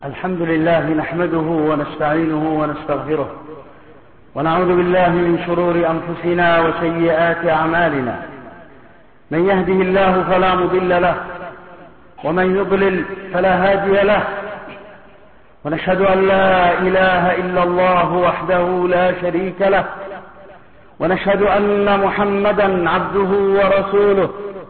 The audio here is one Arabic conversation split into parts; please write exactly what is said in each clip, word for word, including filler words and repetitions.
الحمد لله نحمده ونستعينه ونستغفره ونعوذ بالله من شرور أنفسنا وسيئات أعمالنا. من يهده الله فلا مضل له ومن يضلل فلا هادي له، ونشهد أن لا إله إلا الله وحده لا شريك له، ونشهد أن محمدا عبده ورسوله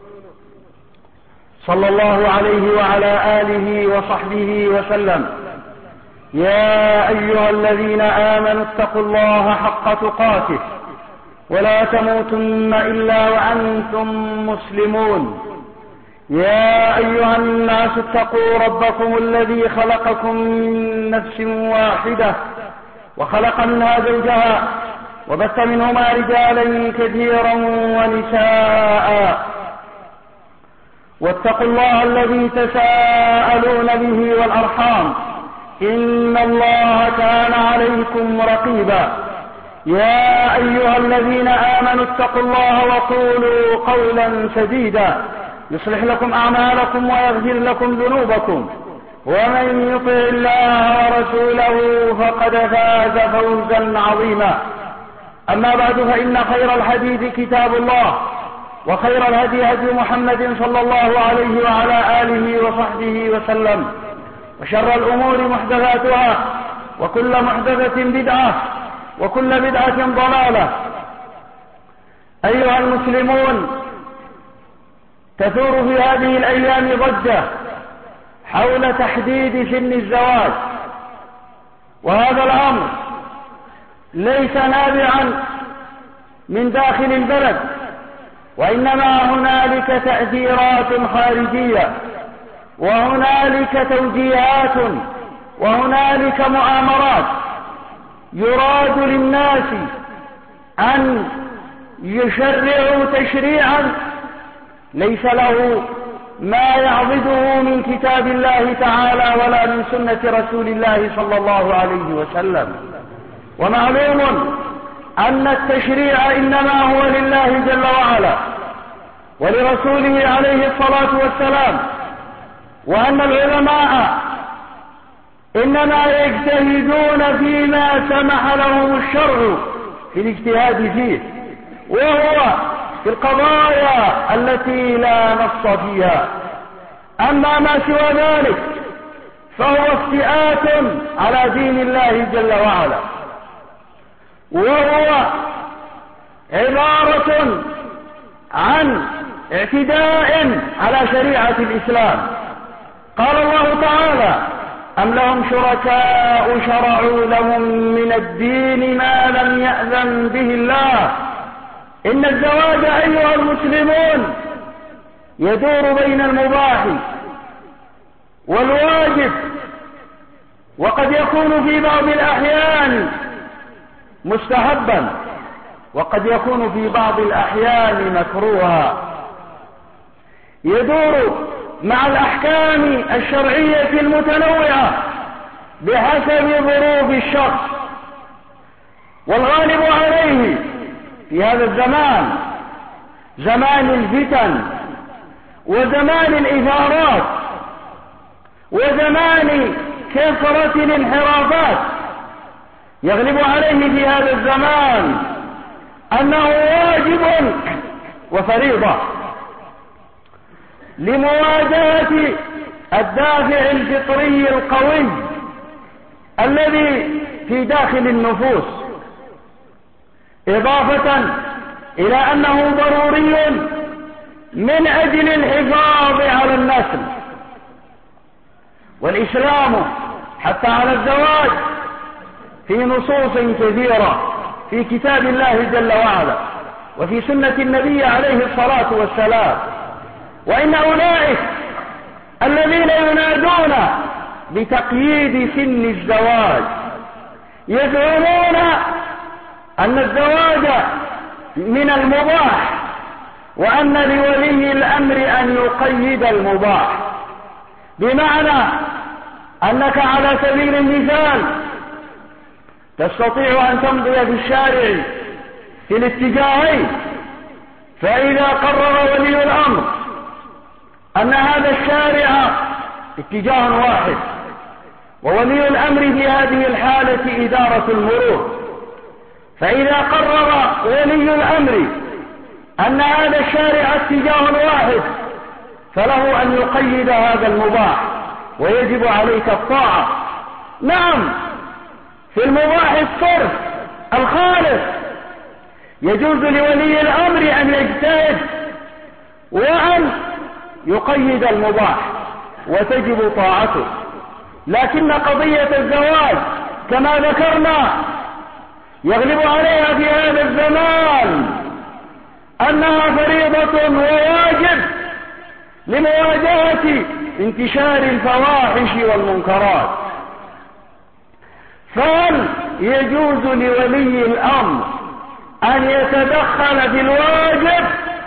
صلى الله عليه وعلى آله وصحبه وسلم. يا أيها الذين آمنوا اتقوا الله حق تقاته ولا تموتن إلا وأنتم مسلمون. يا أيها الناس اتقوا ربكم الذي خلقكم من نفس واحدة وخلق منها زوجها وبث منهما رجالا كثيرا ونساء، واتقوا الله الذي تساءلون به والأرحام إن الله كان عليكم رقيبا. يا أيها الذين آمنوا اتقوا الله وقولوا قولا سديدا يصلح لكم أعمالكم ويغفر لكم ذنوبكم، ومن يطع الله ورسوله فقد فاز فوزا عظيما. أما بعد، فإن خير الحديث كتاب الله، وخير الهدي هدي محمد صلى الله عليه وعلى آله وصحبه وسلم، وشر الأمور محدثاتها، وكل محدثة بدعة، وكل بدعة ضلالة. أيها المسلمون، تثور في هذه الأيام ضجة حول تحديد سن الزواج، وهذا الأمر ليس نابعا من داخل البلد، وإنما هنالك تأثيرات خارجية، وهنالك توجيهات، وهنالك مؤامرات يراد للناس أن يشرعوا تشريعا ليس له ما يعضده من كتاب الله تعالى ولا من سنة رسول الله صلى الله عليه وسلم. ومعلوم أن التشريع إنما هو لله جل وعلا ولرسوله عليه الصلاة والسلام، وأن العلماء إنما يجتهدون فيما سمح لهم الشرع في الاجتهاد فيه، وهو في القضايا التي لا نص فيها. أما ما سوى ذلك فهو افتئات على دين الله جل وعلا، وهو عبارة عن اعتداء على شريعة الإسلام. قال الله تعالى: أم لهم شركاء شرعوا لهم من الدين ما لم يأذن به الله. إن الزواج أيها المسلمون يدور بين المباح والواجب، وقد يكون في بعض الأحيان مستحبا، وقد يكون في بعض الأحيان مكروها. يدور مع الأحكام الشرعية المتنوعة بحسب ظروف الشخص، والغالب عليه في هذا الزمان زمان الفتن، وزمان الإثارات، وزمان كثرة الانحرافات. يغلب عليه في هذا الزمان أنه واجب وفريضة لمواجهة الدافع الفطري القوي الذي في داخل النفوس، إضافة إلى أنه ضروري من أجل الحفاظ على النسل. والإسلام حتى على الزواج في نصوص كثيرة في كتاب الله جل وعلا وفي سنة النبي عليه الصلاة والسلام. وإن أولئك الذين ينادون بتقييد سن الزواج يزعمون أن الزواج من المباح، وأن لولي الأمر أن يقيد المباح، بمعنى أنك على سبيل المثال تستطيع أن تمضي في الشارع في الاتجاهين، فإذا قرر ولي الأمر أن هذا الشارع اتجاه واحد وولي الأمر في هذه الحالة إدارة المرور، فإذا قرر ولي الأمر أن هذا الشارع اتجاه واحد فله أن يقيد هذا المباح ويجب عليك الطاعة. نعم، في المباح الصرف الخالص يجوز لولي الأمر أن يجتهد وأن يقيد المباح وتجب طاعته، لكن قضية الزواج كما ذكرنا يغلب عليها في هذا الزمان أنها فريضة وواجب لمواجهة انتشار الفواحش والمنكرات. فهل يجوز لولي الأمر أن يتدخل في الواجب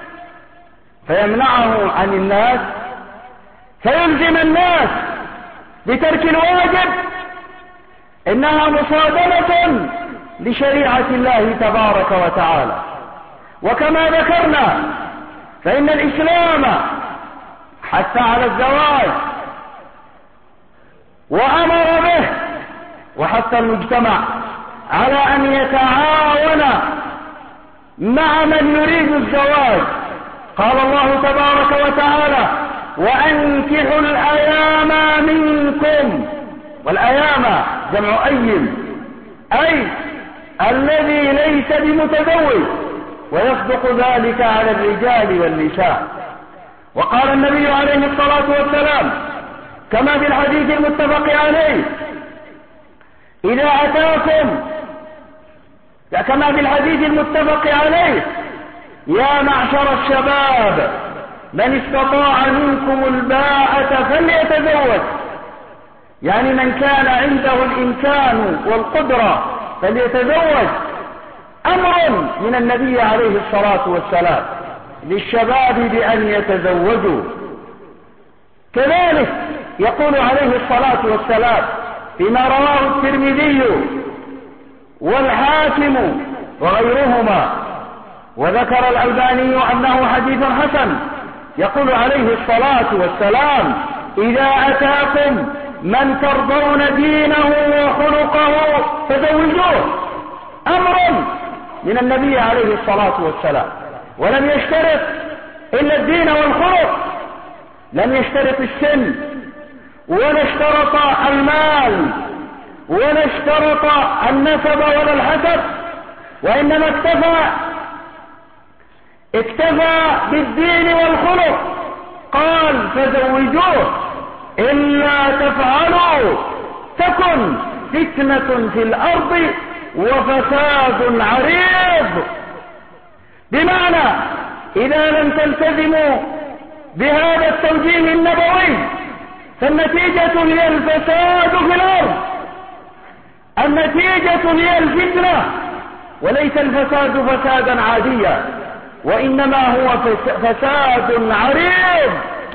فيمنعه عن الناس، فيلزم الناس بترك الواجب؟ إنها مصادمة لشريعة الله تبارك وتعالى. وكما ذكرنا فإن الإسلام حث على الزواج وأمر به، وحث المجتمع على أن يتعاون مع من يريد الزواج. قال الله تبارك وتعالى: وأنكحوا الأيام منكم، والأيام جمع أيم، أي الذي ليس بمتزوج، ويصدق ذلك على الرجال والنساء. وقال النبي عليه الصلاة والسلام كما في الحديث المتفق عليه: إذا أتاكم، كما في الحديث المتفق عليه: يا معشر الشباب من استطاع منكم الباءة فليتزوج، يعني من كان عنده الإمكان والقدرة فليتزوج. أمر من النبي عليه الصلاة والسلام للشباب بأن يتزوجوا. كذلك يقول عليه الصلاة والسلام فيما رواه الترمذي والحاكم وغيرهما، وذكر الألباني أنه حديث حسن، يقول عليه الصلاة والسلام: إذا أتاكم من ترضون دينه وخلقه فزوجوه. أمر من النبي عليه الصلاة والسلام، ولم يشترط إلا الدين والخلق، لم يشترط السن ولا اشترط المال ولا اشترط النسب ولا الحسب، وإنما اكتفى اكتفى بالدين والخلق. قال: فزوجوه، إلا تفعلوا تكن فتنة في الأرض وفساد عريض. بمعنى إذا لم تلتزموا بهذا التوجيه النبوي فالنتيجة هي الفساد في الأرض، النتيجة هي الفتنة، وليس الفساد فسادا عاديا، وإنما هو فساد عريض.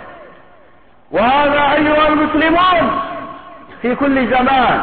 وهذا أيها المسلمون في كل زمان،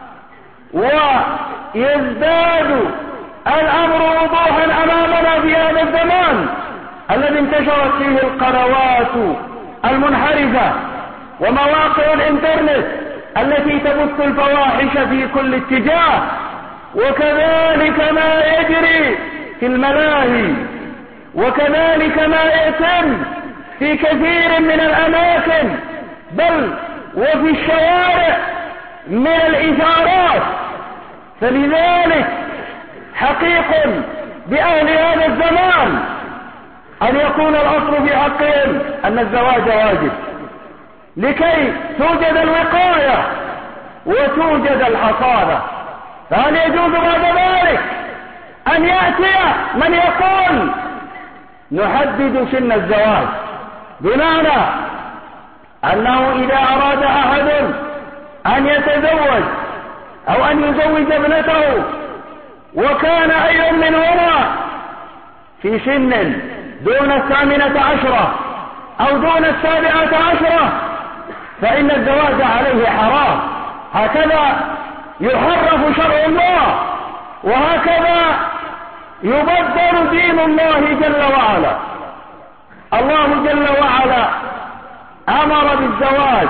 ويزداد الأمر وضوحا أمامنا في هذا الزمان الذي انتشرت فيه القنوات المنحرفة ومواقع الإنترنت التي تبث الفواحش في كل اتجاه، وكذلك ما يجري في الملاهي، وكذلك ما يتم في كثير من الأماكن، بل وفي الشوارع من الإثارات. فلذلك حقيق بأهل هذا الزمان أن يكون الأصل في حقهم أن الزواج واجب، لكي توجد الوقاية وتوجد الحصانة. فهل يجوز بعد ذلك أن يأتي من يقول نحدد سن الزواج، بمعنى أنه إذا أراد أحد أن يتزوج أو أن يزوج ابنته وكان أي منهما في سن دون الثامنة عشرة أو دون السابعة عشرة فإن الزواج عليه حرام. هكذا يحرف شرع الله، وهكذا يبدل دين الله جل وعلا. الله جل وعلا أمر بالزواج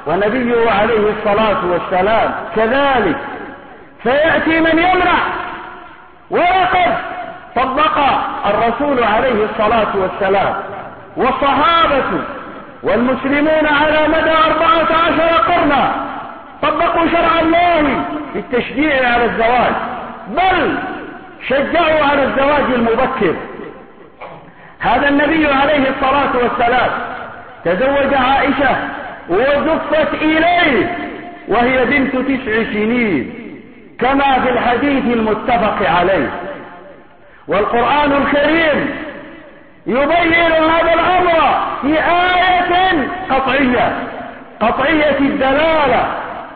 ونبيه عليه الصلاة والسلام كذلك. فيأتي من يمنع، ولقد طبق الرسول عليه الصلاة والسلام والصحابة والمسلمون على مدى أربعة عشر قرنا طبقوا شرع الله في التشجيع على الزواج، بل شجعوا على الزواج المبكر. هذا النبي عليه الصلاة والسلام تزوج عائشة وزفت إليه وهي بنت تسع سنين كما في الحديث المتفق عليه. والقرآن الكريم يبين هذا الأمر في آية قطعية قطعية الدلالة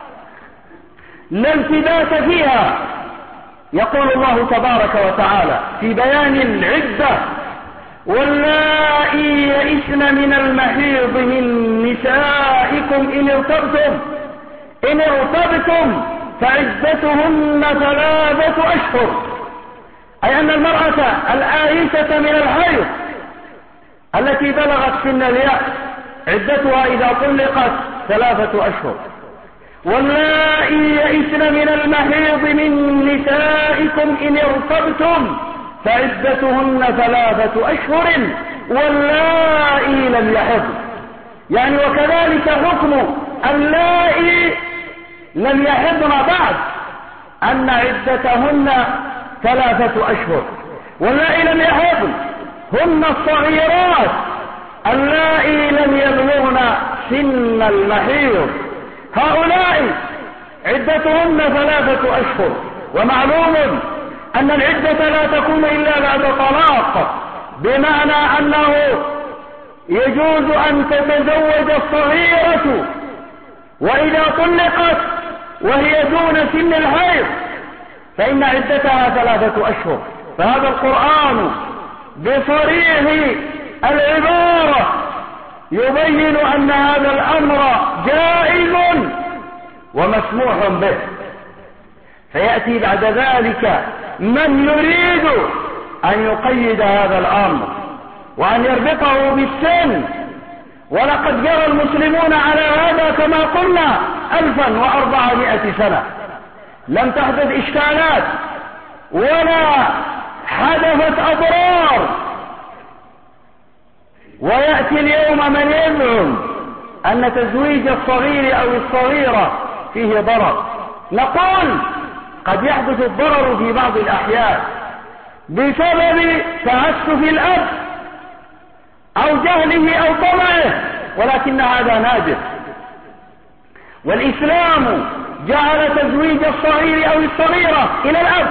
لا التباس فيها. يقول الله تبارك وتعالى في بيان العدة: واللائي يئسن من المحيض من نسائكم إن ارتبتم إن ارتبتم فعدتهن ثلاثة أشهر. أي أن المرأة الآيسة من الحيض التي بلغت سن اليأس عدتها إذا طلقت ثلاثة أشهر. واللائي يئسن من المحيض من نسائكم إن ارتبتم فعدتهن ثلاثة أشهر واللائي لم يحضن. يعني وكذلك حكم اللائي لم يحضن بعد أن عدتهن ثلاثة أشهر. واللائي لم يحضن هن الصغيرات اللائي لم يبلغن سن المحيض، هؤلاء عدتهن ثلاثة أشهر. ومعلوم أن العدة لا تكون إلا بعد طلاق، بمعنى أنه يجوز أن تتزوج الصغيرة وإذا طلقت وهي دون سن الحيض فإن عدتها ثلاثة أشهر. فهذا القرآن بصريح العبارة يبين أن هذا الأمر جائز ومسموح به. فيأتي بعد ذلك من يريد أن يقيد هذا الأمر وأن يربطه بالسن، ولقد جرى المسلمون على هذا كما قلنا ألفا وأربعمائة سنة، لم تحدث إشكالات ولا حدثت أضرار. ويأتي اليوم من يزعم أن تزويج الصغير أو الصغيرة فيه ضرر. نقول قد يحدث الضرر في بعض الأحيان بسبب تعسف الأب أو جهله أو طمعه، ولكن هذا نادر. والإسلام جعل تزويج الصغير أو الصغيرة إلى الأب،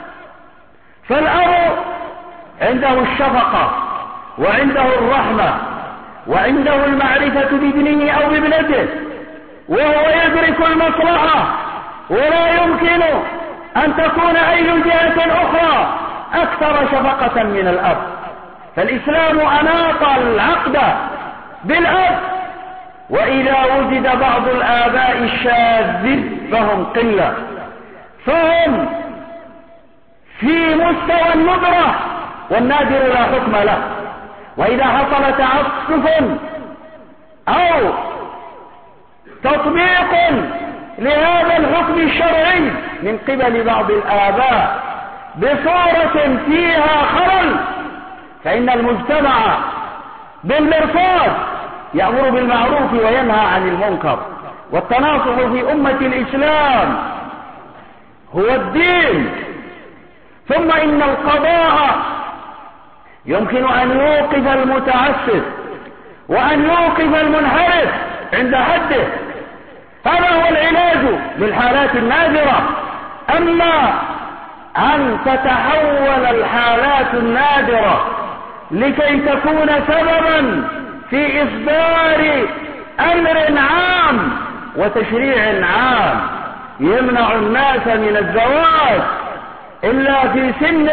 فالأب عنده الشفقة وعنده الرحمة وعنده المعرفة بابنه أو بابنته، وهو يدرك المصلحة، ولا يمكن أن تكون أي جهة أخرى أكثر شفقة من الأب. فالإسلام أناط العقد بالأب، وإذا وجد بعض الآباء الشاذ فهم قلة، فهم في مستوى الندرة والنادر لا حكم له. وإذا حصل تعسف أو تطبيق لهذا الحكم الشرعي من قبل بعض الآباء بصورة فيها خلل، فإن المجتمع بالمرصاد يأمر بالمعروف وينهى عن المنكر. والتناصح في أمة الإسلام هو الدين. ثم إن القضاء يمكن أن يوقف المتعسف وأن يوقف المنحرف عند حده، هذا هو العلاج للحالات النادرة. أما أن تتحول الحالات النادرة لكي تكون سببا في إصدار أمر عام وتشريع عام يمنع الناس من الزواج إلا في سن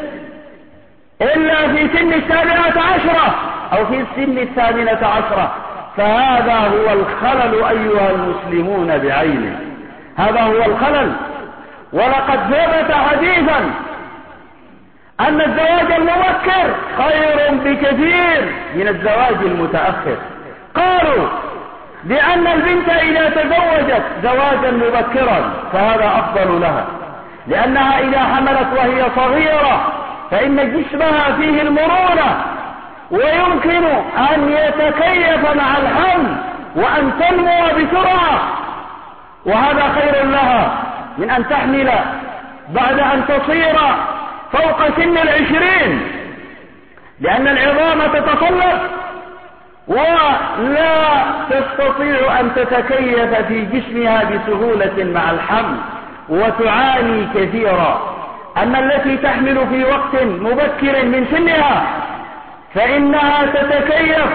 إلا في سن السابعة عشرة أو في السن الثامنة عشرة، فهذا هو الخلل أيها المسلمون بعينه، هذا هو الخلل. ولقد ثبت حديثا أن الزواج المبكر خير بكثير من الزواج المتأخر. قالوا لأن البنت إذا تزوجت زواجا مبكرا فهذا أفضل لها، لأنها إذا حملت وهي صغيرة فإن جسمها فيه المرونة ويمكن أن يتكيف مع الحمل وأن تنمو بسرعة، وهذا خير لها من أن تحمل بعد أن تصير فوق سن العشرين، لأن العظام تتصلب ولا تستطيع أن تتكيف في جسمها بسهولة مع الحمل وتعاني كثيرا. أما التي تحمل في وقت مبكر من سنها فإنها تتكيف،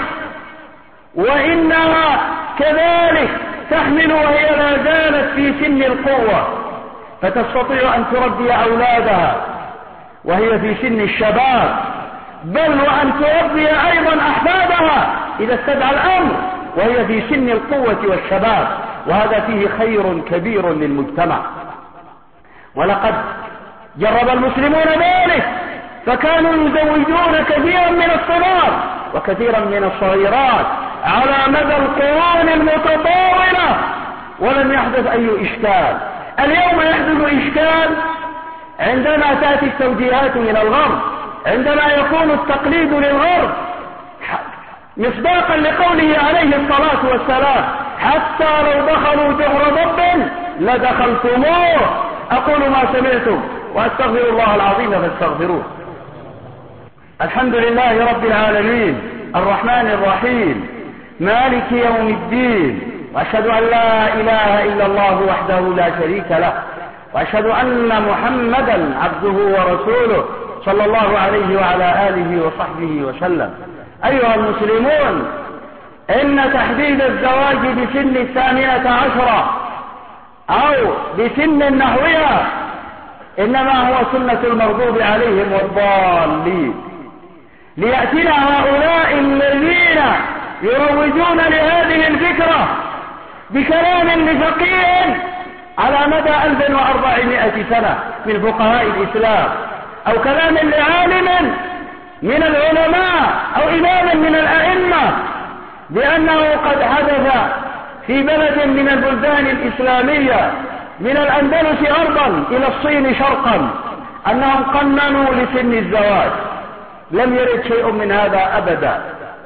وإنها كذلك تحمل وهي لا زالت في سن القوة، فتستطيع أن تربي أولادها وهي في سن الشباب، بل وأن تربي أيضا أحفادها إذا استدعى الأمر وهي في سن القوة والشباب، وهذا فيه خير كبير للمجتمع. ولقد جرب المسلمون ذلك، فكانوا يزوجون كثيرا من الصغار وكثيرا من الصغيرات على مدى القرون المتطاولة ولم يحدث أي إشكال. اليوم يحدث إشكال عندما تأتي التوجيهات من الغرب، عندما يكون التقليد للغرب مصداقا لقوله عليه الصلاة والسلام: حتى لو دخلوا جحر ضب لدخلتموه. أقول ما سمعتم وأستغفر الله العظيم فاستغفروه. الحمد لله رب العالمين الرحمن الرحيم مالك يوم الدين، وأشهد أن لا إله إلا الله وحده لا شريك له، وأشهد أن محمدا عبده ورسوله صلى الله عليه وعلى آله وصحبه وسلم. أيها المسلمون، إن تحديد الزواج بسن الثامنة عشرة أو بسن نحوها إنما هو سنة المغضوب عليهم والضالين، ليأتينا هؤلاء الذين يروجون لهذه الفكرة بكلام لفقيه على مدى ألف وأربعمائة سنة من فقهاء الإسلام، أو كلام لعالم من العلماء أو إمام من الأئمة، لأنه قد حدث في بلد من البلدان الإسلامية من الأندلس غربا إلى الصين شرقا أنهم قننوا لسن الزواج. لم يرد شيء من هذا أبدا،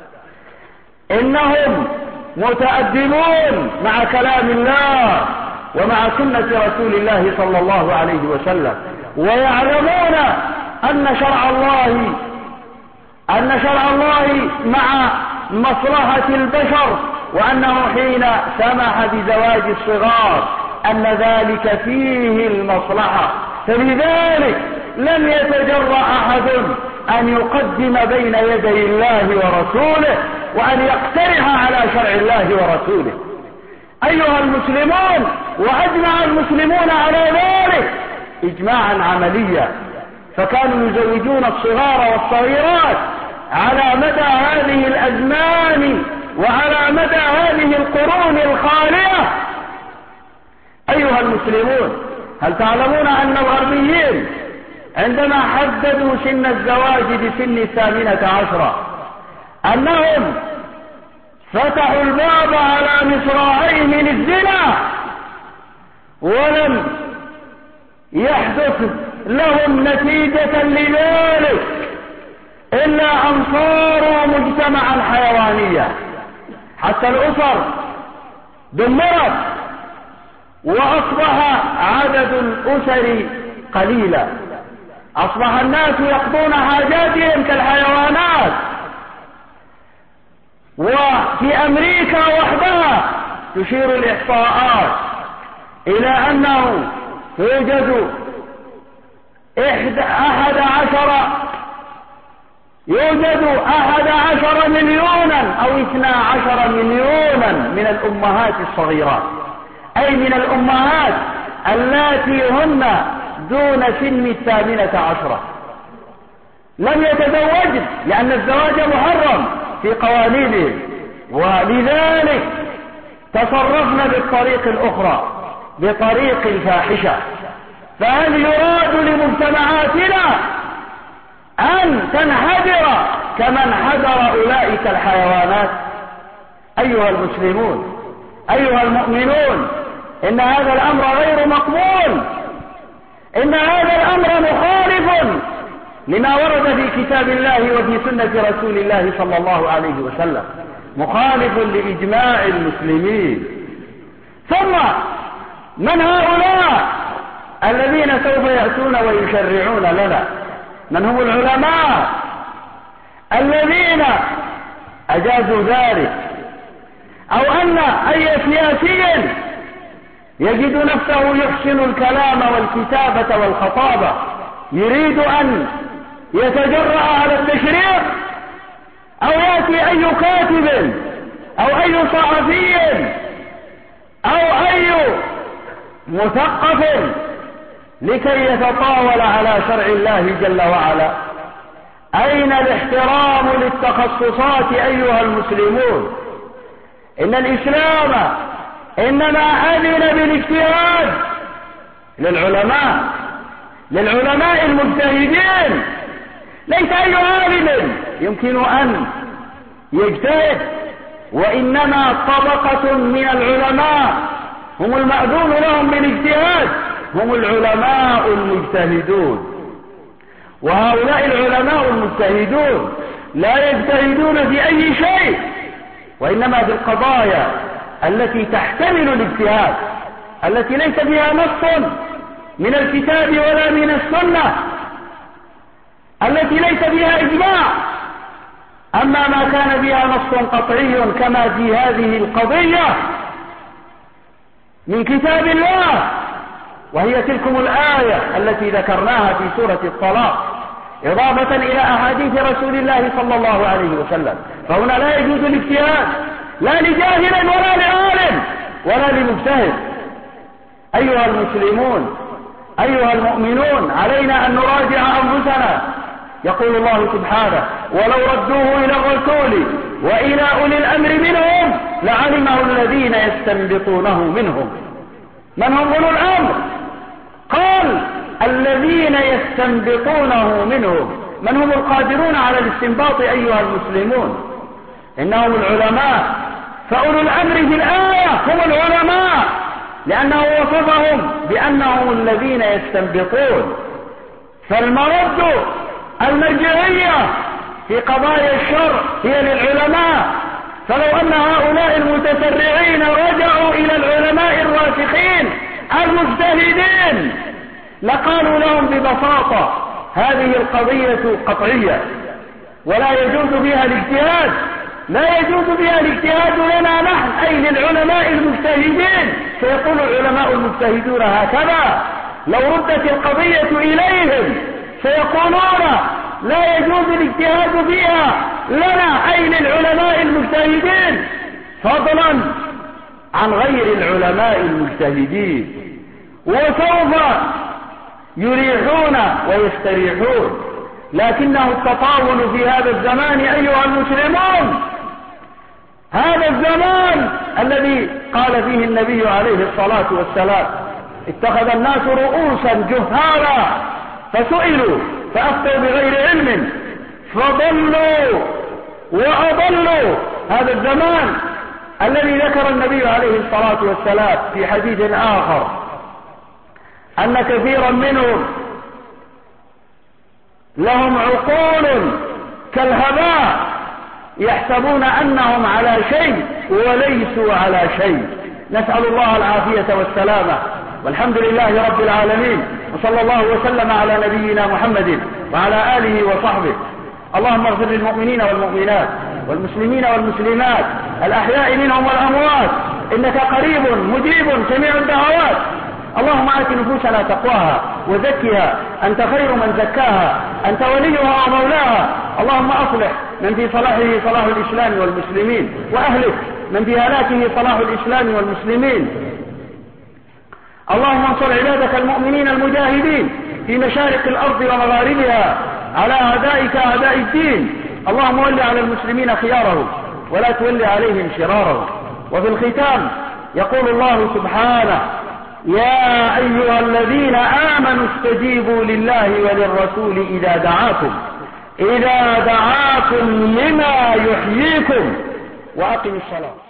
إنهم متأدبون مع كلام الله ومع سنة رسول الله صلى الله عليه وسلم، ويعلمون أن شرع الله أن شرع الله مع مصلحة البشر، وأنه حين سمح بزواج الصغار أن ذلك فيه المصلحة، فلذلك لم يتجرأ أحد أن يقدم بين يدي الله ورسوله وأن يقترح على شرع الله ورسوله. أيها المسلمون، وأجمع المسلمون على ذلك إجماعا عمليا، فكانوا يزوجون الصغار والصغيرات على مدى هذه الأزمان وعلى مدى هذه القرون الخالية. أيها المسلمون، هل تعلمون أن الغربيين عندما حددوا سن الزواج بسن الثامنة عشرة أنهم فتحوا الباب على مصراعيهم للزنا، ولم يحدث لهم نتيجة لذلك إلا أن صاروا مجتمعا حيوانيا، حتى الأسر دمرت وأصبح عدد الأسر قليلا، أصبح الناس يقضون حاجاتهم كالحيوانات. وفي أمريكا وحدها تشير الإحصاءات إلى أنه يوجد أحد عشر يوجد أحد عشر مليونا أو اثنا عشر مليونا من الأمهات الصغيرات، أي من الأمهات اللاتي هن دون سن الثامنة عشرة لم يتزوجن، لأن الزواج محرم في قوانينهم، ولذلك تصرفنا بالطريق الأخرى بطريق الفاحشة. فهل يراد لمجتمعاتنا أن تنحدر كما انحدر أولئك الحيوانات؟ أيها المسلمون، أيها المؤمنون، إن هذا الأمر غير مقبول، إن هذا الأمر مخالف لما ورد في كتاب الله وفي سنة رسول الله صلى الله عليه وسلم، مخالف لإجماع المسلمين. ثم من هؤلاء الذين سوف يأتون ويشرعون لنا؟ من هم العلماء الذين أجازوا ذلك؟ أو أن أي سياسي يجد نفسه يحسن الكلام والكتابة والخطابة يريد أن يتجرأ على التشريع، أو يأتي أي كاتب أو أي صحفي أو أي مثقف لكي يتطاول على شرع الله جل وعلا؟ أين الاحترام للتخصصات أيها المسلمون؟ إن الإسلام إنما أذن بالاجتهاد للعلماء، للعلماء المجتهدين، ليس أي عالم يمكن أن يجتهد، وإنما طبقة من العلماء هم المأذون لهم بالاجتهاد، هم العلماء المجتهدون. وهؤلاء العلماء المجتهدون لا يجتهدون في أي شيء، وإنما في القضايا التي تحتمل الاجتهاد، التي ليس فيها نص من الكتاب ولا من السنة، التي ليس فيها إجماع. أما ما كان فيها نص قطعي كما في هذه القضية من كتاب الله، وهي تلكم الآية التي ذكرناها في سورة الطلاق إضافة إلى أحاديث رسول الله صلى الله عليه وسلم، فهنا لا يجوز الاجتهاد لا لجاهل ولا لعالم ولا لمجتهد. أيها المسلمون، أيها المؤمنون، علينا أن نراجع أنفسنا. يقول الله سبحانه: ولو ردوه إلى الرسول وإلى أولي الأمر منهم لعلمه الذين يستنبطونه منهم. من هم أولو الأمر؟ قال: الذين يستنبطونه منهم. من هم القادرون على الاستنباط أيها المسلمون؟ إنهم العلماء. فأولو الأمر في الآية هم العلماء، لأنه وصفهم بأنهم الذين يستنبطون. فالمرد المرجعية في قضايا الشرع هي للعلماء. فلو أن هؤلاء المتسرعين رجعوا إلى العلماء الراسخين المجتهدين لقالوا لهم ببساطة: هذه القضية قطعية ولا يجوز فيها الاجتهاد، لا يجوز فيها الاجتهاد لنا نحن، أي للعلماء المجتهدين. سيقول العلماء المجتهدون هكذا. لو ردت القضية إليهم سيقولون: لا يجوز الاجتهاد فيها لنا، أي للعلماء المجتهدين، فضلا عن غير العلماء المجتهدين. وسوف يريحون ويستريحون. لكنه التطاول في هذا الزمان أيها المسلمون، هذا الزمان الذي قال فيه النبي عليه الصلاة والسلام: اتخذ الناس رؤوسا جهالا فسئلوا فأفتوا بغير علم فضلوا وأضلوا. هذا الزمان الذي ذكر النبي عليه الصلاة والسلام في حديث آخر أن كثيرا منهم لهم عقول كالهباء يحسبون أنهم على شيء وليسوا على شيء. نسأل الله العافية والسلامة، والحمد لله رب العالمين، وصلى الله وسلم على نبينا محمد وعلى آله وصحبه. اللهم اغفر للمؤمنين والمؤمنات والمسلمين والمسلمات الأحياء منهم والأموات، إنك قريب مجيب سميع الدعوات. اللهم آت نفوسنا تقواها وزكها، أنت خير من زكاها، أنت وليها ومولاها. اللهم أصلح من في صلاحه صلاح الإسلام والمسلمين، وأهلك من في هلاكه صلاح الإسلام والمسلمين. اللهم انصر عبادك المؤمنين المجاهدين في مشارق الأرض ومغاربها على أعدائك أعداء الدين. اللهم ول على المسلمين خيارهم ولا تول عليهم شرارهم. وفي الختام يقول الله سبحانه: يا أيها الذين آمنوا استجيبوا لله وللرسول إذا دعاكم إذا دعاكم لما يحييكم وأقم الصلاة.